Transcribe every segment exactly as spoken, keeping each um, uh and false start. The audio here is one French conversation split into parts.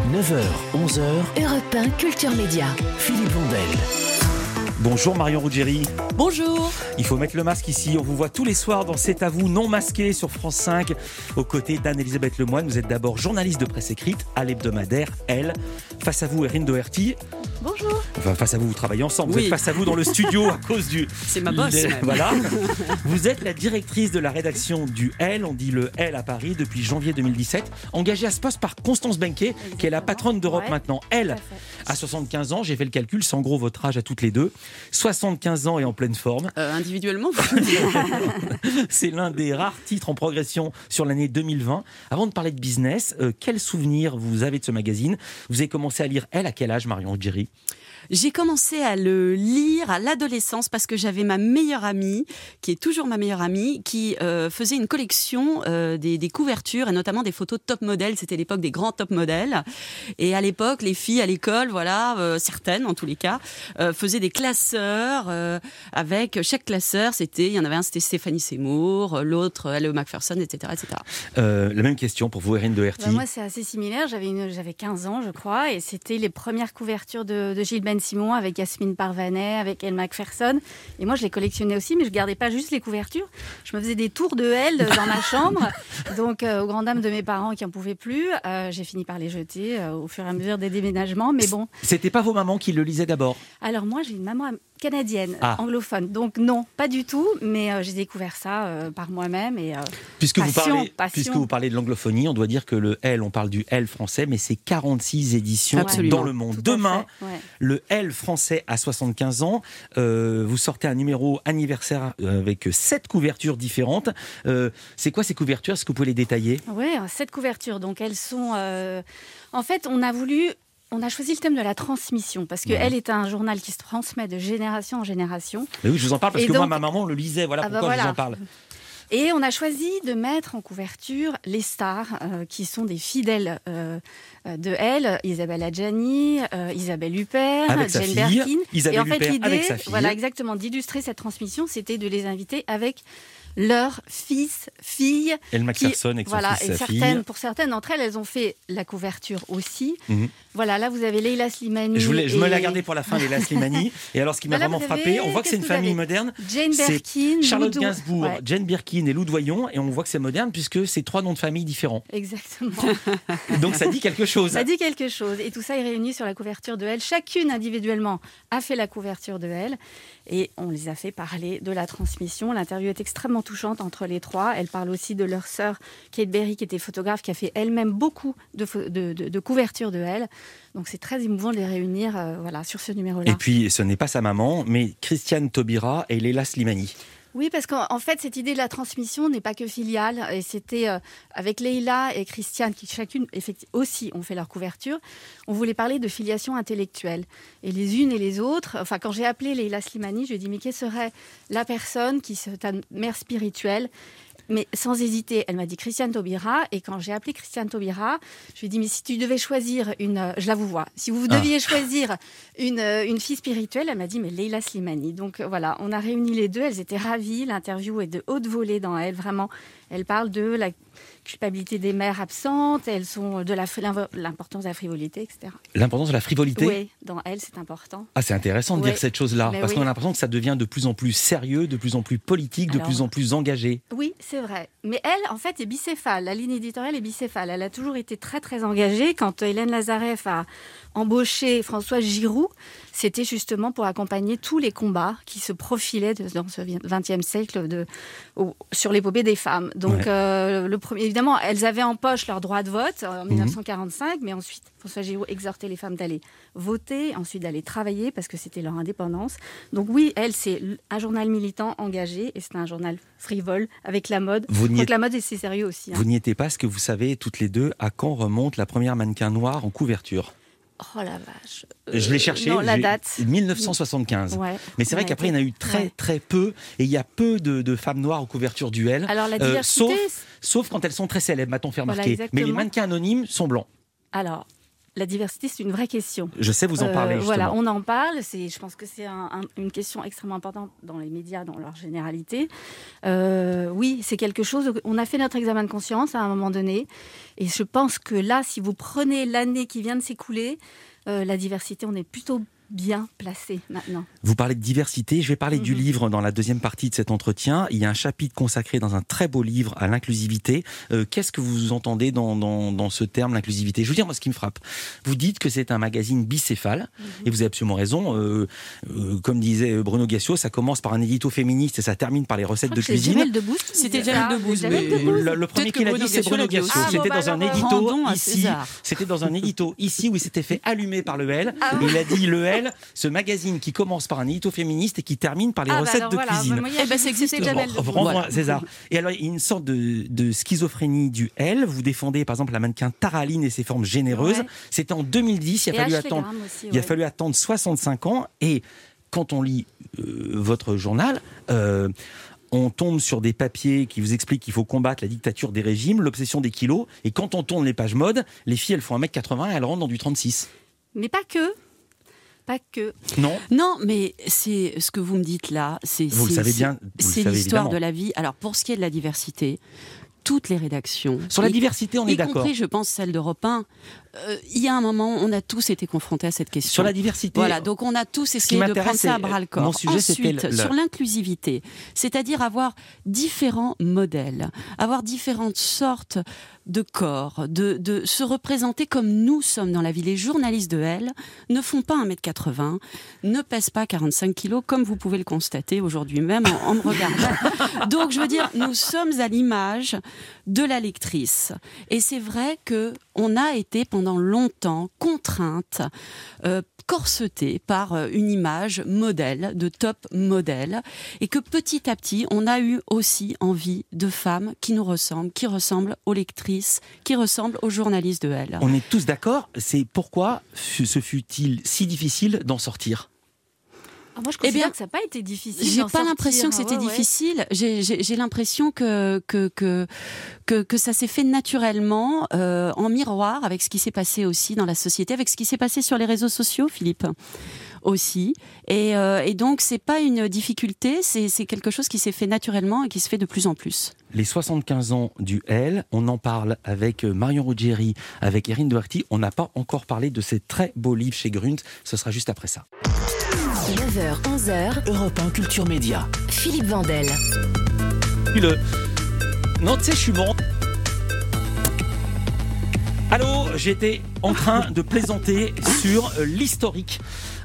neuf heures, onze heures, Europe un Culture Média. Philippe Vandel. Bonjour Marion Ruggieri. Bonjour. Il faut mettre le masque ici. On vous voit tous les soirs dans C'est à vous, non masqué sur France cinq. Aux côtés d'Anne-Elisabeth Lemoine, vous êtes d'abord journaliste de presse écrite à l'hebdomadaire Elle. Face à vous, Erin Doherty. Bonjour. Enfin, face à vous, vous travaillez ensemble. Oui. Vous êtes face à vous dans le studio à cause du... C'est ma boss. Le... Même. Voilà. Vous êtes la directrice de la rédaction du Elle. On dit le Elle à Paris depuis janvier deux mille dix-sept. Engagée à ce poste par Constance Benquet, Exactement. qui est la patronne d'Europe Ouais, maintenant. Elle a soixante-quinze ans. J'ai fait le calcul. C'est en gros votre âge à toutes les deux. soixante-quinze ans et en pleine forme. Euh, individuellement, C'est l'un des rares titres en progression sur l'année deux mille vingt. Avant de parler de business, euh, quel souvenir vous avez de ce magazine ? Vous avez commencé à lire Elle à quel âge, Marion Ruggieri ? j'ai commencé à le lire à l'adolescence parce que j'avais ma meilleure amie, qui est toujours ma meilleure amie, qui euh, faisait une collection euh, des, des couvertures et notamment des photos de top modèles. C'était l'époque des grands top modèles. Et à l'époque, les filles à l'école, voilà, euh, certaines en tous les cas, euh, faisaient des classeurs euh, avec chaque classeur. C'était, il y en avait un, c'était Stéphanie Seymour, l'autre, L E Macpherson, et cetera, et cetera. Euh, la même question pour vous, Erin Doherty. Bah moi, c'est assez similaire. J'avais, une, j'avais quinze ans, je crois, et c'était les premières couvertures de, de Gilles Ben Simon avec Yasmine Parvanet, avec Elle Macpherson. Et moi, je les collectionnais aussi, mais je gardais pas juste les couvertures. Je me faisais des tours de Elle dans ma chambre. Donc, euh, aux grandes dames de mes parents qui en pouvaient plus, euh, j'ai fini par les jeter euh, au fur et à mesure des déménagements. Mais bon. C'était pas vos mamans qui le lisaient d'abord ? Alors moi, j'ai une maman canadienne, Ah. anglophone. Donc non, pas du tout. Mais euh, j'ai découvert ça euh, par moi-même. Et, euh, Puisque, passion, vous parlez, passion. puisque vous parlez de l'anglophonie, on doit dire que le Elle, on parle du Elle français, mais c'est quarante-six éditions Absolument. dans le monde. Tout à Demain, fait, ouais. le Elle français à soixante-quinze ans. Euh, vous sortez un numéro anniversaire avec sept couvertures différentes. Euh, c'est quoi ces couvertures ? Est-ce que vous pouvez les détailler ? Oui, cette couverture. Donc elles sont... euh, En fait, on a voulu... On a choisi le thème de la transmission parce que Ouais. Elle est un journal qui se transmet de génération en génération. Mais oui, je vous en parle parce Et que moi, donc- ma maman le lisait. Voilà Ah bah pourquoi je vous voilà. en parle. Et on a choisi de mettre en couverture les stars euh, qui sont des fidèles euh, de Elle, Isabelle Adjani, euh, Isabelle Huppert, Avec sa Jane fille, Birkin. Isabelle Et en fait, Huppert l'idée, avec sa fille. voilà, exactement, d'illustrer cette transmission, c'était de les inviter avec leurs fils, filles. Elle Macpherson avec son Voilà, fils, et sa certaines, fille. pour certaines d'entre elles, elles ont fait la couverture aussi. Mhm. Voilà, là vous avez Leila Slimani. Je, voulais, je me et l'ai gardé pour la fin, Léla Slimani. Et alors, ce qui m'a Bah là, vraiment vous frappé, avez- on voit que c'est une qu'est-ce que vous famille avez moderne. Jane C'est Birkin, Charlotte Lou- Gainsbourg, Ouais, Jane Birkin et Lou Doyon, et on voit que c'est moderne puisque c'est trois noms de famille différents. exactement. Donc ça dit quelque chose. Ça dit quelque chose. Et tout ça est réuni sur la couverture de Elle. Chacune individuellement a fait la couverture de Elle. Et on les a fait parler de la transmission. L'interview est extrêmement touchante entre les trois. Elle parle aussi de leur sœur, Kate Berry, qui était photographe, qui a fait elle-même beaucoup de, pho- de, de, de couvertures de Elle. Donc c'est très émouvant de les réunir euh, voilà, sur ce numéro-là. Et puis, ce n'est pas sa maman, mais Christiane Taubira et Leila Slimani. Oui, parce qu'en en fait, cette idée de la transmission n'est pas que filiale. Et c'était euh, avec Leila et Christiane, qui chacune effecti- aussi ont fait leur couverture, on voulait parler de filiation intellectuelle. Et les unes et les autres, enfin, quand j'ai appelé Leila Slimani, je lui ai dit, mais quelle serait la personne qui serait ta mère spirituelle ? Mais sans hésiter, elle m'a dit Christiane Taubira. Et quand j'ai appelé Christiane Taubira, je lui ai dit, mais si tu devais choisir une... euh, Je la vous vois. Si vous deviez choisir une, euh, une fille spirituelle, elle m'a dit, mais Leila Slimani. Donc euh, voilà, on a réuni les deux. Elles étaient ravies. L'interview est de haute volée dans Elle. Vraiment, elle parle de la culpabilité des mères absentes. Elles sont de la, l'importance de la frivolité, et cetera. L'importance de la frivolité. Oui, dans Elle, c'est important. Ah, c'est intéressant de Oui. dire cette chose-là, Mais parce oui. qu'on a l'impression que ça devient de plus en plus sérieux, de plus en plus politique, de Alors- plus en plus engagé. Oui, c'est vrai. Mais elle, en fait, est bicéphale. La ligne éditoriale est bicéphale. Elle a toujours été très, très engagée. Quand Hélène Lazareff a embauché François Giroud, c'était justement pour accompagner tous les combats qui se profilaient de- dans ce vingtième siècle de, au- sur l'épopée des femmes. Donc, Ouais. euh, le premier, évidemment, elles avaient en poche leur droit de vote en Mhm. mille neuf cent quarante-cinq, mais ensuite, François Giroud exhortait les femmes d'aller voter, ensuite d'aller travailler parce que c'était leur indépendance. Donc oui, elle, c'est un journal militant engagé et c'est un journal frivole avec la mode. Vous n'y Donc êtes- la mode, et c'est sérieux aussi. hein. Vous n'y étiez pas, est-ce que vous savez, toutes les deux, à quand remonte la première mannequin noire en couverture ? Oh la vache. Je l'ai cherché. Non, la j'ai- date. mille neuf cent soixante-quinze. Ouais. Mais c'est vrai Ouais, qu'après, il y en a eu très, ouais. très peu. Et il y a peu de, de femmes noires aux couvertures du Elle. Alors la Euh, diversité. sauf, sauf quand elles sont très célèbres, m'a-t-on fait Voilà, remarquer. Mais les exactement. mannequins anonymes sont blancs. Alors, la diversité, c'est une vraie question. Je sais, vous en parlez Euh, justement. voilà, on en parle. C'est, je pense que c'est un- un- une question extrêmement importante dans les médias, dans leur généralité. Euh, oui, c'est quelque chose. On a fait notre examen de conscience à un moment donné, et je pense que là, si vous prenez l'année qui vient de s'écouler, euh, la diversité, on est plutôt bien placé maintenant. Vous parlez de diversité, je vais parler Mhm. du livre dans la deuxième partie de cet entretien. Il y a un chapitre consacré dans un très beau livre à l'inclusivité. Euh, qu'est-ce que vous entendez dans, dans, dans ce terme, l'inclusivité ? Je veux dire, moi, ce qui me frappe, vous dites que c'est un magazine bicéphale, Mhm. et vous avez absolument raison. Euh, euh, comme disait Bruno Gassio, ça commence par un édito féministe et ça termine par les recettes de Je crois que c'est cuisine. Jamel Debbouze qui C'était disait Jamel ça. Debbouze, Jamel mais- Debbouze. Le, le premier Peut-être qui que l'a dit, Bruno c'est Gassio Bruno l'a dit Gassio. aussi. Ah, C'était bon, dans bah un alors, édito rendons à ici. César. C'était dans un édito ici où il s'était fait allumer par le L. Ah Et il a dit le L, ce magazine qui commence par un édito féministe et qui termine par les Ah, bah recettes alors de voilà, cuisine. moi, hier, Eh ben, j'ai ça dit que c'était existe. Jamel Re- Debbouze. Rends-moi Voilà. César. Et alors, il y a une sorte de, de schizophrénie du L. Vous défendez, par exemple, la mannequin Taraline et ses formes généreuses. Ouais. C'était en deux mille dix. Il a, Et fallu Ashley attendre, Graham aussi, il a ouais. fallu attendre soixante-cinq ans. Et quand on lit euh, votre journal, euh, on tombe sur des papiers qui vous expliquent qu'il faut combattre la dictature des régimes, l'obsession des kilos. Et quand on tourne les pages mode, les filles, elles font un mètre quatre-vingts et elles rentrent dans du trente-six. Mais pas que. Pas que. Non ? Non, mais c'est ce que vous me dites là. C'est, Vous le c'est- savez c'est- bien, vous le C'est savez l'histoire évidemment. de la vie. Alors, pour ce qui est de la diversité, toutes les rédactions. Sur la y- diversité, on est y d'accord. compris, je pense, celle d'Europe un, euh, il y a un moment, on a tous été confrontés à cette question. Sur la diversité, Voilà, donc on a tous qui essayé de m'intéresse, prendre ça à c'est- bras le corps. mon sujet, c'était Ensuite, le- le- sur l'inclusivité, c'est-à-dire avoir différents modèles, avoir différentes sortes de corps, de, de se représenter comme nous sommes dans la vie. Les journalistes de L ne font pas un mètre quatre-vingts, ne pèsent pas quarante-cinq kilos, comme vous pouvez le constater aujourd'hui même en, en me regardant. Donc, je veux dire, nous sommes à l'image de la lectrice. Et c'est vrai que on a été pendant longtemps contrainte, euh, corsetée par euh, une image modèle, de top modèle, et que petit à petit, on a eu aussi envie de femmes qui nous ressemblent, qui ressemblent aux lectrices, qui ressemblent aux journalistes de L. on est tous d'accord. C'est pourquoi f- ce fut-il si difficile d'en sortir ? Ah, moi, je Eh considère bien, que ça n'a pas été difficile. J'ai d'en pas sortir. l'impression que c'était Ah ouais, ouais. difficile. J'ai, j'ai, j'ai l'impression que que, que que que ça s'est fait naturellement, euh, en miroir avec ce qui s'est passé aussi dans la société, avec ce qui s'est passé sur les réseaux sociaux, Philippe, aussi. Et, euh, et donc c'est pas une difficulté, c'est c'est quelque chose qui s'est fait naturellement et qui se fait de plus en plus. Les soixante-quinze ans du L, on en parle avec Marion Ruggieri, avec Erin Doherty. On n'a pas encore parlé de ces très beaux livres chez Grunt. Ce sera juste après ça. neuf heures, onze heures, Europe un Culture Média. Philippe Vandel. Puis le... Non, tu sais, je suis bon. Allô, j'étais en train de plaisanter sur euh, l'historique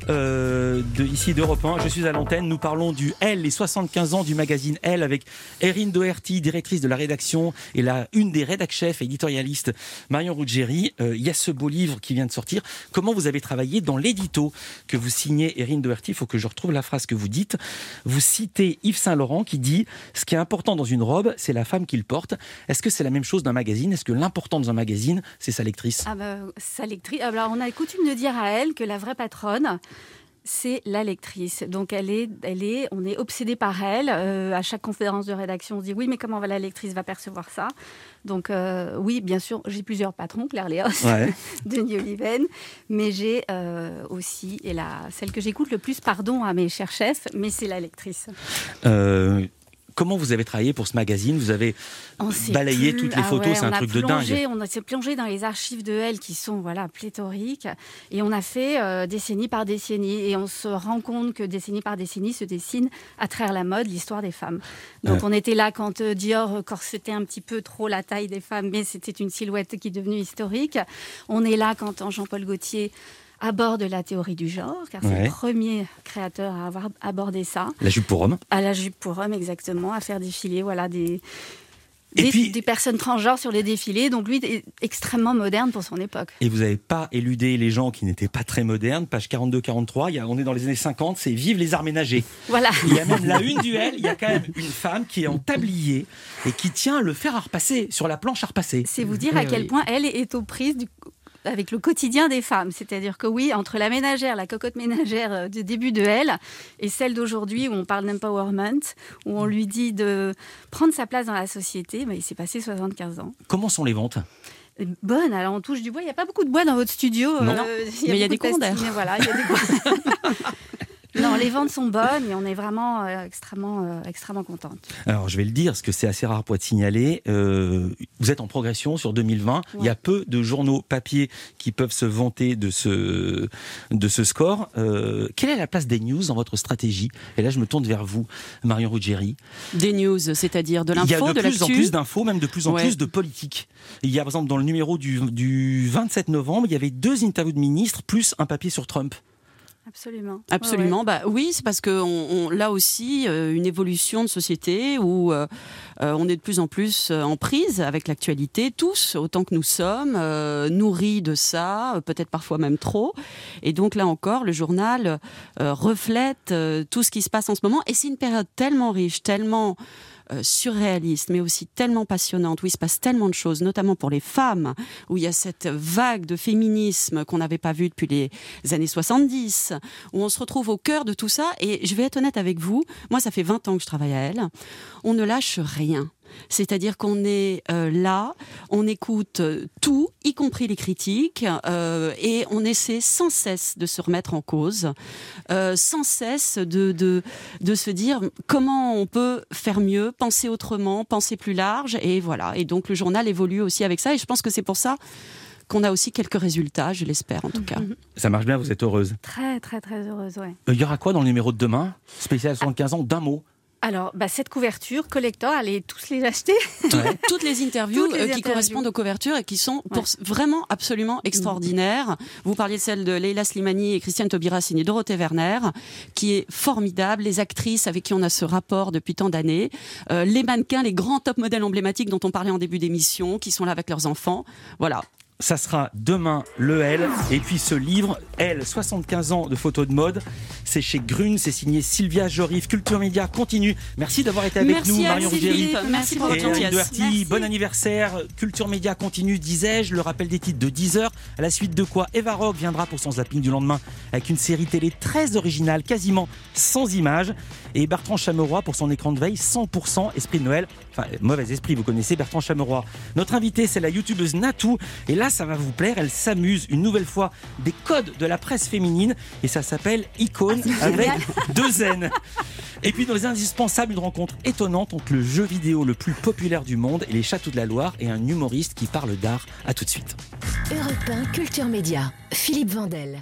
euh, de, ici d'Europe un. Je suis à l'antenne. Nous parlons du L, les soixante-quinze ans du magazine L, avec Erin Doherty, directrice de la rédaction, et la, une des rédac-chefs éditorialistes, Marion Ruggieri. Euh, il y a ce beau livre qui vient de sortir. Comment vous avez travaillé dans l'édito que vous signez, Erin Doherty? Il faut que je retrouve la phrase que vous dites. Vous citez Yves Saint-Laurent qui dit « Ce qui est important dans une robe, c'est la femme qui le porte ». Est-ce que c'est la même chose d'un magazine? Est-ce que l'important dans un magazine, c'est sa lectrice? Ah bah, sa lectrice. Alors, on a coutume de dire à elle que la vraie patronne, c'est la lectrice. Donc, elle est, elle est, on est obsédé par elle. Euh, à chaque conférence de rédaction, on se dit oui, mais comment va la lectrice va percevoir ça? Donc, euh, oui, bien sûr, j'ai plusieurs patrons, Claire Léos, Ouais. Denis Oliven, mais j'ai euh, aussi, et la, celle que j'écoute le plus, pardon à mes chers chefs, mais c'est la lectrice. Euh, comment vous avez travaillé pour ce magazine? Vous avez On s'est balayé plu- toutes les ah photos, ouais, c'est un on a truc de plongé, dingue. On a- s'est plongé dans les archives de Elle qui sont voilà, pléthoriques et on a fait euh, décennie par décennie et on se rend compte que décennie par décennie se dessine à travers la mode l'histoire des femmes. Donc Ouais. on était là quand euh, Dior corsetait un petit peu trop la taille des femmes, mais c'était une silhouette qui est devenue historique. On est là quand Jean-Paul Gaultier aborde la théorie du genre, car c'est Ouais. le premier créateur à avoir abordé ça. La jupe pour homme. À la jupe pour homme, exactement, à faire défiler voilà, des, Et des, puis- des personnes transgenres sur les défilés. Donc lui est extrêmement moderne pour son époque. Et vous n'avez pas éludé les gens qui n'étaient pas très modernes. Page quarante-deux quarante-trois, il y a, on est dans les années cinquante, c'est « Vive les arts ménagers ». Voilà. Il y a même la une du L, il y a quand même une femme qui est en tablier et qui tient le fer à repasser, sur la planche à repasser. C'est vous dire à Oui, quel oui. point elle est aux prises du- avec le quotidien des femmes. C'est-à-dire que oui, entre la ménagère, la cocotte ménagère euh, du début de Elle et celle d'aujourd'hui où on parle d'empowerment, où on lui dit de prendre sa place dans la société, mais il s'est passé soixante-quinze ans. Comment sont les ventes? Bonne, alors on touche du bois. Il n'y a pas beaucoup de bois dans votre studio. Non. Euh, Mais il y a des beaucoup de courants d'air. pastille, Voilà, il y a des courants. Non, les ventes sont bonnes et on est vraiment euh, extrêmement, euh, extrêmement contente. Alors, je vais le dire, parce que c'est assez rare pour être signalé. Euh, vous êtes en progression sur deux mille vingt. Ouais. Il y a peu de journaux papier qui peuvent se vanter de ce, de ce score. Euh, quelle est la place des news dans votre stratégie ? Et là, je me tourne vers vous, Marion Ruggieri. Des news, c'est-à-dire de l'info, Il y a de, de plus en l'actu. plus d'infos, même de plus en Ouais. plus de politique. Il y a, par exemple, dans le numéro du, du vingt-sept novembre, il y avait deux interviews de ministres, plus un papier sur Trump. Absolument. Absolument. Ouais, ouais. Bah oui, c'est parce que on, on, là aussi euh, une évolution de société où euh, euh, on est de plus en plus euh, en prise avec l'actualité, tous autant que nous sommes, euh, nourris de ça, euh, peut-être parfois même trop. Et donc là encore, le journal euh, reflète euh, tout ce qui se passe en ce moment. Et c'est une période tellement riche, tellement Euh, surréaliste, mais aussi tellement passionnante, où il se passe tellement de choses, notamment pour les femmes, où il y a cette vague de féminisme qu'on n'avait pas vue depuis les années soixante-dix, où on se retrouve au cœur de tout ça. Et je vais être honnête avec vous, moi ça fait vingt ans que je travaille à Elle, on ne lâche rien. C'est-à-dire qu'on est euh, là, on écoute euh, tout, y compris les critiques, euh, et on essaie sans cesse de se remettre en cause, euh, sans cesse de, de, de se dire comment on peut faire mieux, penser autrement, penser plus large, et voilà. Et donc le journal évolue aussi avec ça, et je pense que c'est pour ça qu'on a aussi quelques résultats, je l'espère en tout cas. Ça marche bien, vous êtes heureuse. Très, très, très heureuse, ouais. Il y aura quoi dans le numéro de demain ? Spécial soixante-quinze ans, d'un mot. Alors, bah, cette couverture, collector, allez tous les acheter. Ouais. Toutes les interviews Toutes les euh, qui interviews. correspondent aux couvertures et qui sont pour Ouais. vraiment absolument extraordinaires. Vous parliez de celle de Leila Slimani et Christiane Taubira signée Dorothée Werner, qui est formidable. Les actrices avec qui on a ce rapport depuis tant d'années. Euh, les mannequins, les grands top modèles emblématiques dont on parlait en début d'émission, qui sont là avec leurs enfants. Voilà. Ça sera demain le L. Et puis ce livre, Elle, soixante-quinze ans de photos de mode, c'est chez Grune, c'est signé Sylvia Jorif. Culture Média continue. Merci d'avoir été avec Merci nous, à Marion Philippe. Ruggieri. Merci pour Et votre Eric gentillesse. Doherty, Merci. bon anniversaire. Culture Média continue, disais-je. Le rappel des titres de dix heures. À la suite de quoi, Eva Rock viendra pour son zapping du lendemain avec une série télé très originale, quasiment sans images. Et Bertrand Chameroy pour son écran de veille cent pour cent esprit de Noël. Enfin, mauvais esprit, vous connaissez Bertrand Chameroy. Notre invitée, c'est la youtubeuse Natou. Et là, ça va vous plaire, elle s'amuse une nouvelle fois des codes de la presse féminine. Et ça s'appelle Icône avec deux N. Et puis dans les indispensables, une rencontre étonnante entre le jeu vidéo le plus populaire du monde et les Châteaux de la Loire et un humoriste qui parle d'art. À tout de suite. Europe un Culture Média, Philippe Vandel.